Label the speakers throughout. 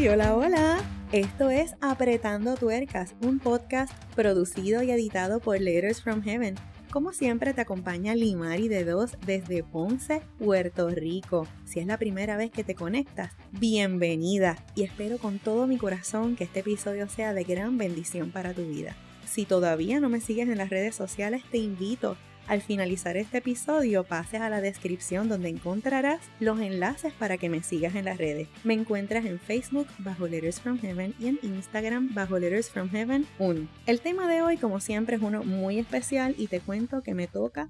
Speaker 1: Hola, hola. Esto es Apretando Tuercas, un podcast producido y editado por Letters from Heaven. Como siempre te acompaña Limari de Dos desde Ponce, Puerto Rico. Si es la primera vez que te conectas, bienvenida y espero con todo mi corazón que este episodio sea de gran bendición para tu vida. Si todavía no me sigues en las redes sociales, te invito. Al finalizar este episodio, pases a la descripción donde encontrarás los enlaces para que me sigas en las redes. Me encuentras en Facebook bajo Letters from Heaven y en Instagram bajo Letters from Heaven 1. El tema de hoy, como siempre, es uno muy especial y te cuento que me toca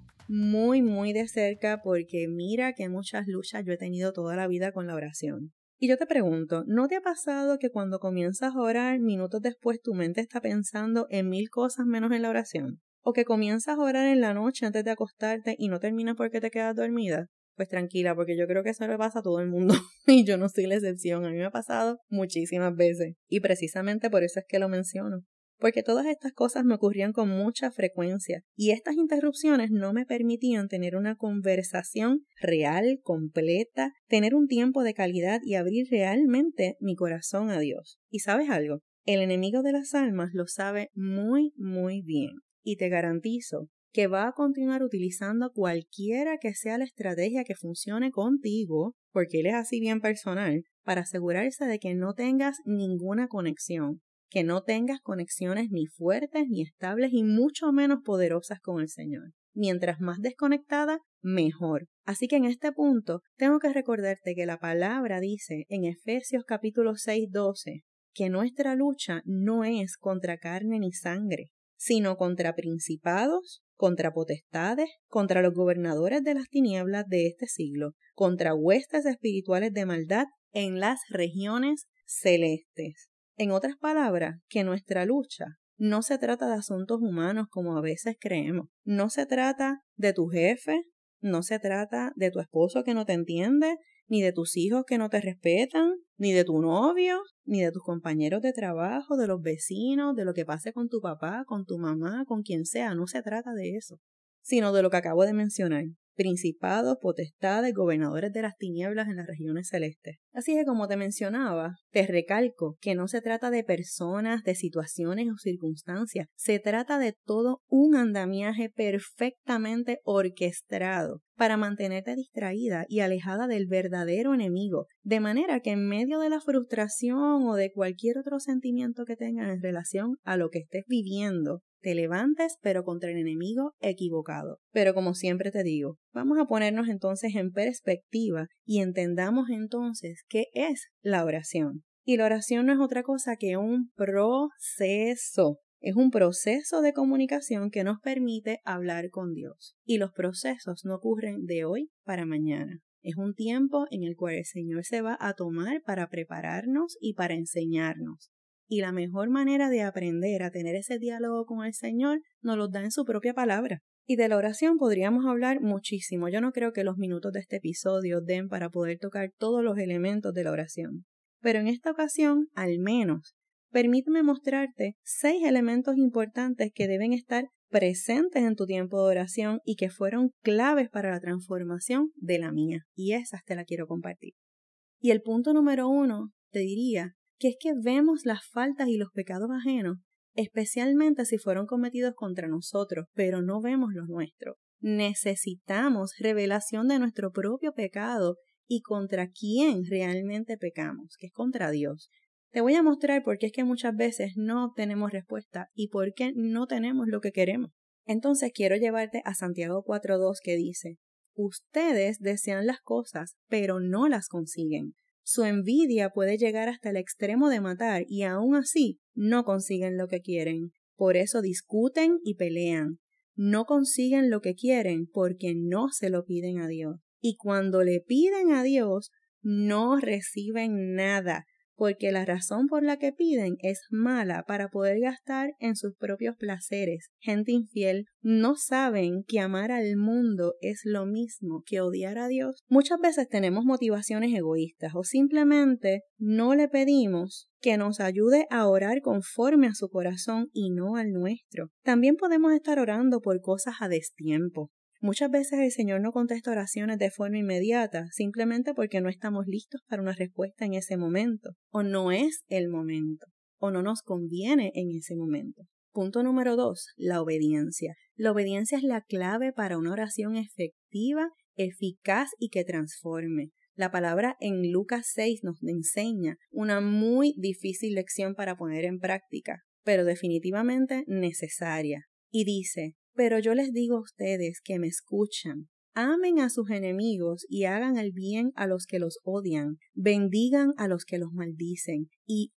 Speaker 1: muy de cerca porque mira que muchas luchas yo he tenido toda la vida con la oración. Y yo te pregunto, ¿no te ha pasado que cuando comienzas a orar, minutos después tu mente está pensando en 1000 cosas menos en la oración? ¿O que comienzas a orar en la noche antes de acostarte y no terminas porque te quedas dormida? Pues tranquila, porque yo creo que eso le pasa a todo el mundo y yo no soy la excepción. A mí me ha pasado muchísimas veces y precisamente por eso es que lo menciono. Porque todas estas cosas me ocurrían con mucha frecuencia y estas interrupciones no me permitían tener una conversación real, completa, tener un tiempo de calidad y abrir realmente mi corazón a Dios. ¿Y sabes algo? El enemigo de las almas lo sabe muy bien. Y te garantizo que va a continuar utilizando cualquiera que sea la estrategia que funcione contigo, porque él es así bien personal, para asegurarse de que no tengas ninguna conexión, que no tengas conexiones ni fuertes, ni estables, y mucho menos poderosas con el Señor. Mientras más desconectada, mejor. Así que en este punto, tengo que recordarte que la palabra dice en Efesios capítulo 6:12, que nuestra lucha no es contra carne ni sangre, sino contra principados, contra potestades, contra los gobernadores de las tinieblas de este siglo, contra huestes espirituales de maldad en las regiones celestes. En otras palabras, que nuestra lucha no se trata de asuntos humanos como a veces creemos. No se trata de tu jefe, no se trata de tu esposo que no te entiende, ni de tus hijos que no te respetan, ni de tu novio, ni de tus compañeros de trabajo, de los vecinos, de lo que pase con tu papá, con tu mamá, con quien sea. No se trata de eso, sino de lo que acabo de mencionar. Principados, potestades, gobernadores de las tinieblas en las regiones celestes. Así que como te mencionaba, te recalco que no se trata de personas, de situaciones o circunstancias. Se trata de todo un andamiaje perfectamente orquestado para mantenerte distraída y alejada del verdadero enemigo, de manera que en medio de la frustración o de cualquier otro sentimiento que tengas en relación a lo que estés viviendo, te levantes pero contra el enemigo equivocado. Pero como siempre te digo, vamos a ponernos entonces en perspectiva y entendamos entonces qué es la oración. Y la oración no es otra cosa que un proceso. Es un proceso de comunicación que nos permite hablar con Dios. Y los procesos no ocurren de hoy para mañana. Es un tiempo en el cual el Señor se va a tomar para prepararnos y para enseñarnos. Y la mejor manera de aprender a tener ese diálogo con el Señor nos lo da en su propia palabra. Y de la oración podríamos hablar muchísimo. Yo no creo que los minutos de este episodio den para poder tocar todos los elementos de la oración. Pero en esta ocasión, al menos, permíteme mostrarte 6 elementos importantes que deben estar presentes en tu tiempo de oración y que fueron claves para la transformación de la mía. Y esas te las quiero compartir. Y el punto número 1, te diría, que es que vemos las faltas y los pecados ajenos, especialmente si fueron cometidos contra nosotros, pero no vemos los nuestros. Necesitamos revelación de nuestro propio pecado y contra quién realmente pecamos, que es contra Dios. Te voy a mostrar por qué es que muchas veces no obtenemos respuesta y por qué no tenemos lo que queremos. Entonces quiero llevarte a Santiago 4:2 que dice, ustedes desean las cosas, pero no las consiguen. Su envidia puede llegar hasta el extremo de matar y aún así no consiguen lo que quieren. Por eso discuten y pelean. No consiguen lo que quieren porque no se lo piden a Dios. Y cuando le piden a Dios, no reciben nada, porque la razón por la que piden es mala para poder gastar en sus propios placeres. Gente infiel, no saben que amar al mundo es lo mismo que odiar a Dios. Muchas veces tenemos motivaciones egoístas o simplemente no le pedimos que nos ayude a orar conforme a su corazón y no al nuestro. También podemos estar orando por cosas a destiempo. Muchas veces el Señor no contesta oraciones de forma inmediata, simplemente porque no estamos listos para una respuesta en ese momento, o no es el momento, o no nos conviene en ese momento. Punto número 2, la obediencia. La obediencia es la clave para una oración efectiva, eficaz y que transforme. La palabra en Lucas 6 nos enseña una muy difícil lección para poner en práctica, pero definitivamente necesaria. Y dice, pero yo les digo a ustedes que me escuchan, amen a sus enemigos y hagan el bien a los que los odian, bendigan a los que los maldicen y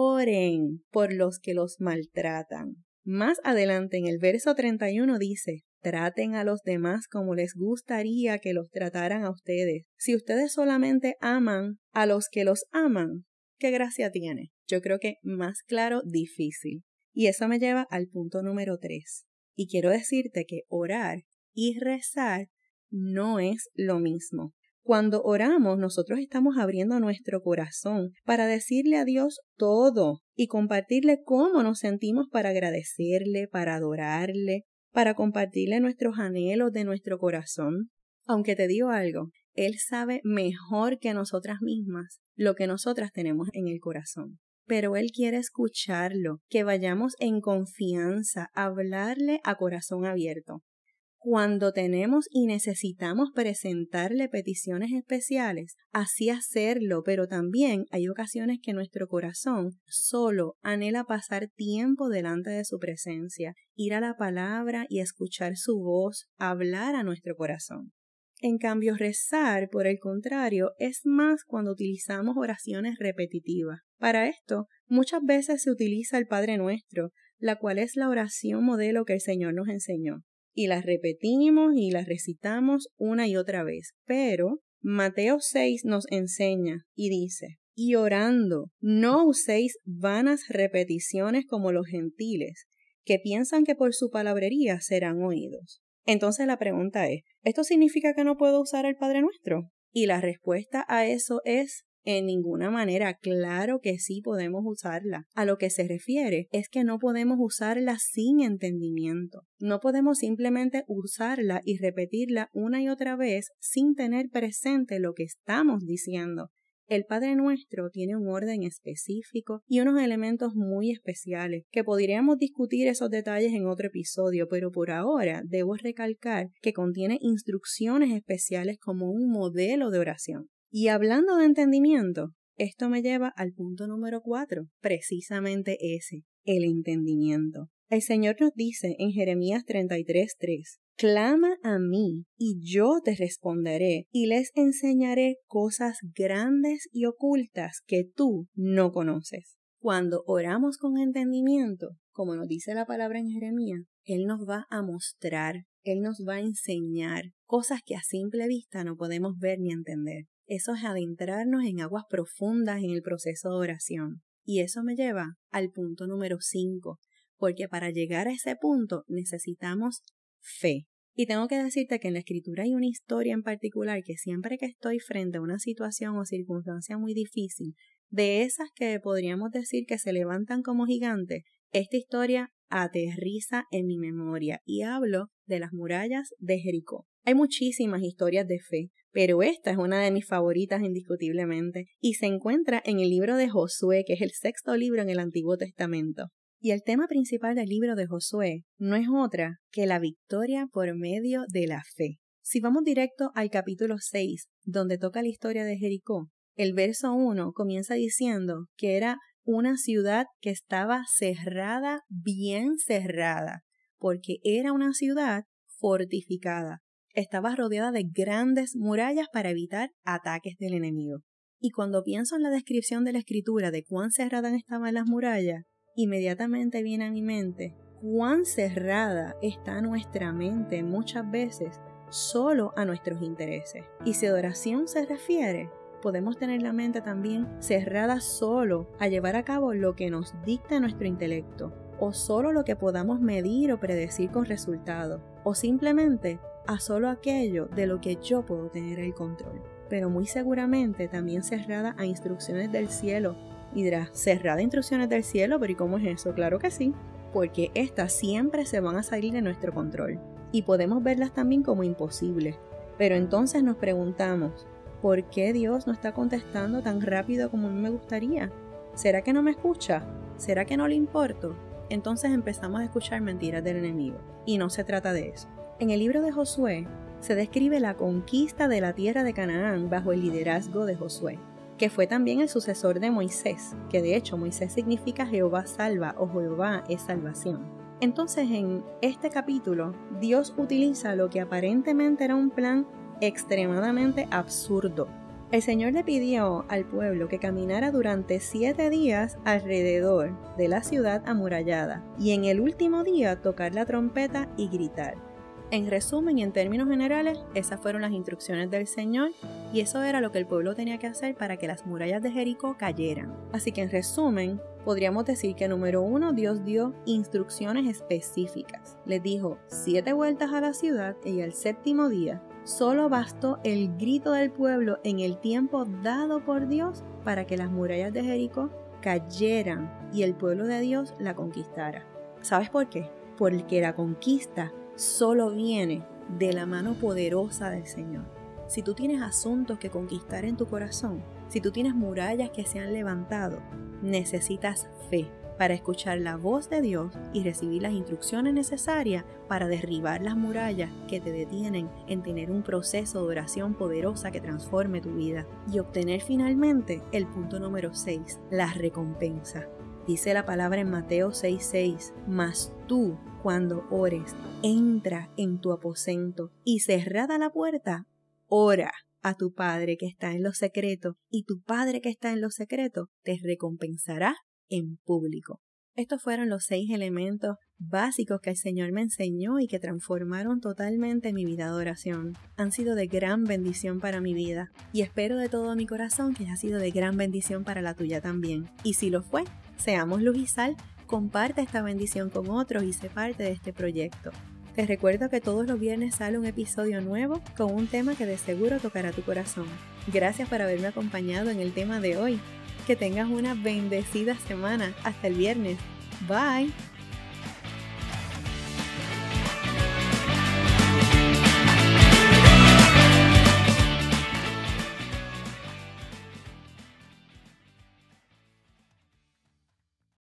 Speaker 1: oren por los que los maltratan. Más adelante en el verso 31 dice, traten a los demás como les gustaría que los trataran a ustedes. Si ustedes solamente aman a los que los aman, ¿qué gracia tiene? Yo creo que más claro, difícil. Y eso me lleva al punto número 3. Y quiero decirte que orar y rezar no es lo mismo. Cuando oramos, nosotros estamos abriendo nuestro corazón para decirle a Dios todo y compartirle cómo nos sentimos para agradecerle, para adorarle, para compartirle nuestros anhelos de nuestro corazón. Aunque te digo algo, Él sabe mejor que nosotras mismas lo que nosotras tenemos en el corazón. Pero Él quiere escucharlo, que vayamos en confianza a hablarle a corazón abierto. Cuando tenemos y necesitamos presentarle peticiones especiales, así hacerlo, pero también hay ocasiones que nuestro corazón solo anhela pasar tiempo delante de su presencia, ir a la palabra y escuchar su voz, hablar a nuestro corazón. En cambio, rezar, por el contrario, es más cuando utilizamos oraciones repetitivas. Para esto, muchas veces se utiliza el Padre Nuestro, la cual es la oración modelo que el Señor nos enseñó. Y las repetimos y las recitamos una y otra vez. Pero Mateo 6 nos enseña y dice, y orando, no uséis vanas repeticiones como los gentiles, que piensan que por su palabrería serán oídos. Entonces la pregunta es, ¿esto significa que no puedo usar el Padre Nuestro? Y la respuesta a eso es, en ninguna manera. Claro que sí podemos usarla. A lo que se refiere es que no podemos usarla sin entendimiento. No podemos simplemente usarla y repetirla una y otra vez sin tener presente lo que estamos diciendo. El Padre Nuestro tiene un orden específico y unos elementos muy especiales que podríamos discutir esos detalles en otro episodio, pero por ahora debo recalcar que contiene instrucciones especiales como un modelo de oración. Y hablando de entendimiento, esto me lleva al punto número 4, precisamente ese, el entendimiento. El Señor nos dice en Jeremías 33:3, clama a mí y yo te responderé y les enseñaré cosas grandes y ocultas que tú no conoces. Cuando oramos con entendimiento, como nos dice la palabra en Jeremías, Él nos va a mostrar, Él nos va a enseñar cosas que a simple vista no podemos ver ni entender. Eso es adentrarnos en aguas profundas en el proceso de oración. Y eso me lleva al punto número 5, porque para llegar a ese punto necesitamos fe. Y tengo que decirte que en la Escritura hay una historia en particular que siempre que estoy frente a una situación o circunstancia muy difícil, de esas que podríamos decir que se levantan como gigantes, esta historia aterriza en mi memoria y hablo de las murallas de Jericó. Hay muchísimas historias de fe, pero esta es una de mis favoritas indiscutiblemente y se encuentra en el libro de Josué, que es el 6º libro en el Antiguo Testamento. Y el tema principal del libro de Josué no es otra que la victoria por medio de la fe. Si vamos directo al capítulo 6, donde toca la historia de Jericó, el verso 1 comienza diciendo que era una ciudad que estaba cerrada, bien cerrada, porque era una ciudad fortificada. Estaba rodeada de grandes murallas para evitar ataques del enemigo. Y cuando pienso en la descripción de la Escritura de cuán cerradas estaban las murallas, inmediatamente viene a mi mente cuán cerrada está nuestra mente muchas veces solo a nuestros intereses. Y si oración se refiere, podemos tener la mente también cerrada solo a llevar a cabo lo que nos dicta nuestro intelecto, o solo lo que podamos medir o predecir con resultado, o simplemente a solo aquello de lo que yo puedo tener el control. Pero muy seguramente también cerrada a instrucciones del cielo. Y dirás, ¿cerrada a instrucciones del cielo? ¿Pero y cómo es eso? Claro que sí, porque estas siempre se van a salir de nuestro control. y podemos verlas también como imposibles. Pero entonces nos preguntamos, ¿por qué Dios no está contestando tan rápido como a mí me gustaría? ¿Será que no me escucha? ¿Será que no le importo? Entonces empezamos a escuchar mentiras del enemigo. Y no se trata de eso. En el libro de Josué se describe la conquista de la tierra de Canaán bajo el liderazgo de Josué, que fue también el sucesor de Moisés, que de hecho Moisés significa Jehová salva o Jehová es salvación. Entonces en este capítulo Dios utiliza lo que aparentemente era un plan extremadamente absurdo. El Señor le pidió al pueblo que caminara durante 7 días alrededor de la ciudad amurallada y en el último día tocar la trompeta y gritar. En resumen y en términos generales, esas fueron las instrucciones del Señor y eso era lo que el pueblo tenía que hacer para que las murallas de Jericó cayeran. Así que en resumen, podríamos decir que número 1, Dios dio instrucciones específicas. Les dijo 7 vueltas a la ciudad y al 7º día solo bastó el grito del pueblo en el tiempo dado por Dios para que las murallas de Jericó cayeran y el pueblo de Dios la conquistara. ¿Sabes por qué? Porque la conquista solo viene de la mano poderosa del Señor. Si tú tienes asuntos que conquistar en tu corazón, si tú tienes murallas que se han levantado, necesitas fe para escuchar la voz de Dios y recibir las instrucciones necesarias para derribar las murallas que te detienen en tener un proceso de oración poderosa que transforme tu vida y obtener finalmente el punto número 6, la recompensa. Dice la palabra en Mateo 6:6, mas tú, cuando ores, entra en tu aposento y cerrada la puerta, ora a tu Padre que está en lo secreto, y tu Padre que está en lo secreto te recompensará en público. Estos fueron los 6 elementos básicos que el Señor me enseñó y que transformaron totalmente mi vida de oración. Han sido de gran bendición para mi vida y espero de todo mi corazón que haya sido de gran bendición para la tuya también. Y si lo fue, seamos luz y sal, comparte esta bendición con otros y sé parte de este proyecto. Te recuerdo que todos los viernes sale un episodio nuevo con un tema que de seguro tocará tu corazón. Gracias por haberme acompañado en el tema de hoy. Que tengas una bendecida semana. Hasta el viernes. Bye.